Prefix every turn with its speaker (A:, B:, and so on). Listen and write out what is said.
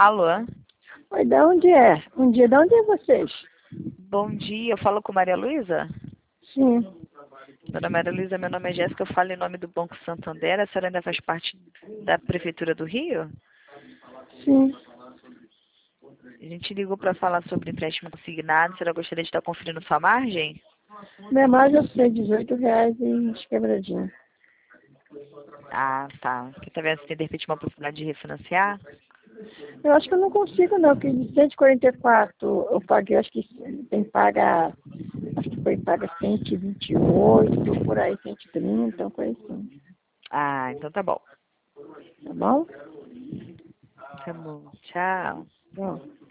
A: Alô?
B: Oi, de onde é? De onde é vocês?
A: Bom dia, eu falo com Maria Luísa?
B: Sim,
A: Dona Maria Luísa, meu nome é Jéssica, eu falo em nome do Banco Santander. A senhora ainda faz parte da Prefeitura do Rio?
B: sim.
A: A gente ligou para falar sobre empréstimo consignado. A senhora gostaria de estar conferindo sua margem?
B: Minha margem eu sei, R$ 18 e uns quebradinhos.
A: Ah, tá. Você está vendo se tem de repente uma possibilidade de refinanciar?
B: Eu acho que eu não consigo não, porque de 144 eu paguei, acho que tem paga, acho que foi paga 128, por aí 130, uma coisa assim.
A: Ah, então tá bom.
B: Tá bom?
A: Tá bom. Tchau.
B: Bom.